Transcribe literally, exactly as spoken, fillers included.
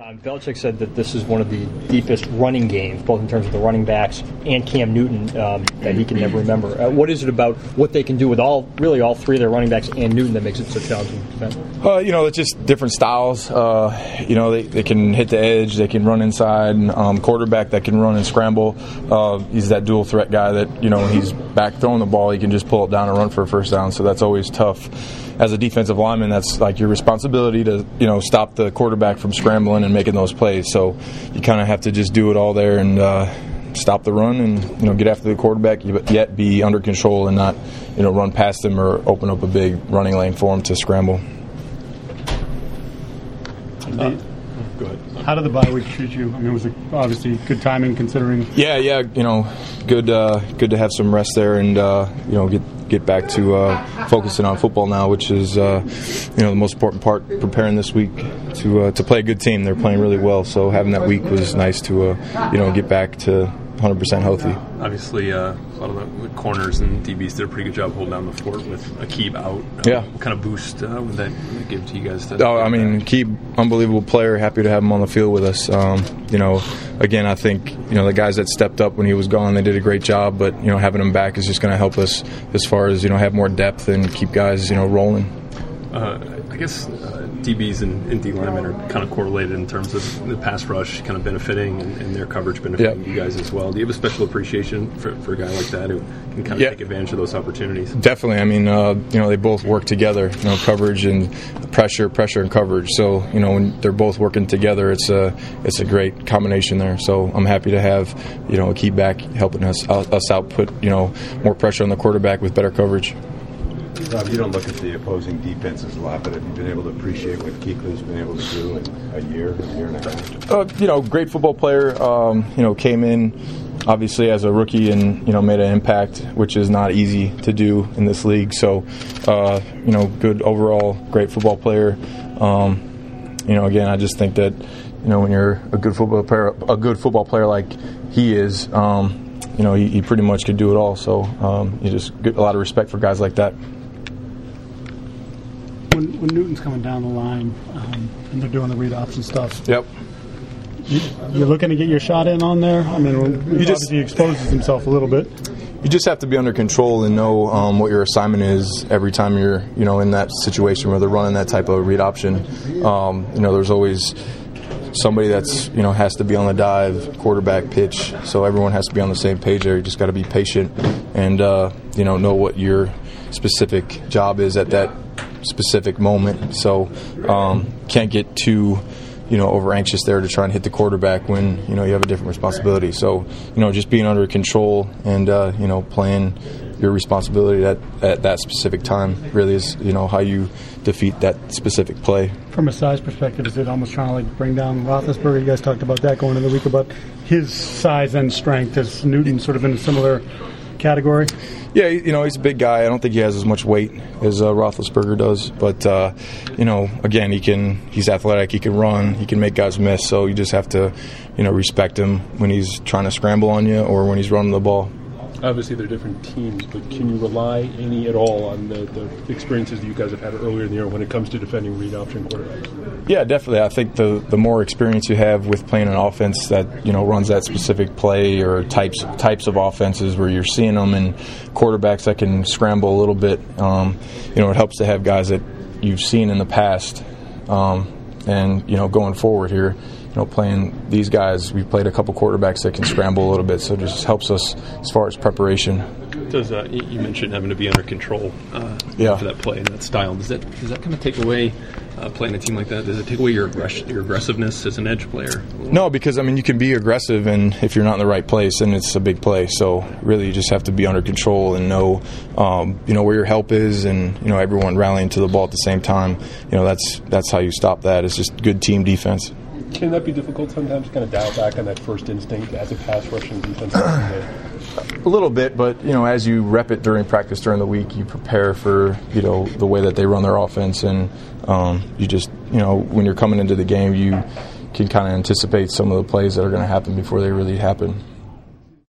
Um, Belichick said that this is one of the deepest running games, both in terms of the running backs and Cam Newton, um, that he can never remember. Uh, what is it about what they can do with all, really all three of their running backs and Newton that makes it so challenging to defend? Uh, you know, it's just different styles. Uh, you know, they, they can hit the edge, they can run inside. Um, quarterback that can run and scramble. Uh, he's that dual threat guy that, you know, when he's back throwing the ball, he can just pull it down and run for a first down. So that's always tough. As a defensive lineman, that's like your responsibility to, you know, stop the quarterback from scrambling and making those plays. So you kind of have to just do it all there and uh, stop the run and, you know, get after the quarterback, yet be under control and not, you know, run past him or open up a big running lane for him to scramble. Uh, Go ahead. How did the bye week treat you? I mean, was it obviously good timing considering? Yeah, yeah, you know, good, uh, good to have some rest there and uh, you know get get back to uh, focusing on football now, which is uh, you know the most important part. Preparing this week to uh, to play a good team. They're playing really well, so having that week was nice to uh, you know get back to one hundred percent healthy. Obviously, uh, a lot of the corners and D Bs did a pretty good job holding down the fort with Aqib out. Uh, yeah. What kind of boost uh, would that give to you guys? To oh, I mean, Aqib, unbelievable player. Happy to have him on the field with us. Um, you know, again, I think you know the guys that stepped up when he was gone, they did a great job. But you know, having him back is just going to help us as far as you know have more depth and keep guys you know rolling. Uh, I guess uh, D Bs and, and D linemen are kind of correlated in terms of the pass rush kind of benefiting and, and their coverage benefiting yep. you guys as well. Do you have a special appreciation for, for a guy like that who can kind of yep. take advantage of those opportunities? Definitely. I mean, uh, you know, they both work together. You know, coverage and pressure, pressure and coverage. So you know, when they're both working together, it's a it's a great combination there. So I'm happy to have you know Aqib back helping us us output you know more pressure on the quarterback with better coverage. Rob, you don't look at the opposing defenses a lot, but have you been able to appreciate what Kuechly's been able to do in a year, a year and a half? Uh, you know, great football player. Um, you know, came in obviously as a rookie and you know made an impact, which is not easy to do in this league. So, uh, you know, good overall, great football player. Um, you know, again, I just think that you know when you're a good football player, a good football player like he is. Um, you know, he, he pretty much could do it all. So, um, you just get a lot of respect for guys like that. When, when Newton's coming down the line um, and they're doing the read option stuff, yep. You, you're looking to get your shot in on there. I mean, when, he just, obviously exposes himself a little bit. You just have to be under control and know um, what your assignment is every time you're, you know, in that situation where they're running that type of read option. Um, you know, there's always somebody that's you know has to be on the dive, quarterback, pitch. So everyone has to be on the same page there. You just got to be patient and uh, you know know what your specific job is at that specific moment. So um, can't get too you know over anxious there to try and hit the quarterback when you know you have a different responsibility. So you know just being under control and uh, you know playing your responsibility at, at that specific time really is you know how you defeat that specific play. From a size perspective, is it almost trying to like bring down Roethlisberger? You guys talked about that going into the week about his size and strength. Has Newton sort of in a similar category? Yeah, you know, he's a big guy. I don't think he has as much weight as uh, Roethlisberger does. But, uh, you know, again, he can. he's athletic. He can run. He can make guys miss. So you just have to, you know, respect him when he's trying to scramble on you or when he's running the ball. Obviously, they're different teams, but can you rely any at all on the, the experiences that you guys have had earlier in the year when it comes to defending read option quarterbacks? Yeah, definitely. I think the the more experience you have with playing an offense that you know runs that specific play or types types of offenses where you're seeing them and quarterbacks that can scramble a little bit, um, you know, it helps to have guys that you've seen in the past, um, and you know, going forward here. You know, playing these guys, we've played a couple quarterbacks that can scramble a little bit, so it just helps us as far as preparation. Does uh, you mentioned having to be under control uh, yeah. for that play and that style? Does that does that kind of take away uh, playing a team like that? Does it take away your aggress- your aggressiveness as an edge player? No, because I mean you can be aggressive, and if you're not in the right place, then it's a big play. So really, you just have to be under control and know, um, you know, where your help is, and you know everyone rallying to the ball at the same time. You know, that's that's how you stop that. It's just good team defense. Can that be difficult sometimes to kind of dial back on that first instinct as a pass rushing defense? A little bit, but you know, as you rep it during practice during the week, you prepare for you know the way that they run their offense, and um, you just you know when you're coming into the game, you can kind of anticipate some of the plays that are going to happen before they really happen.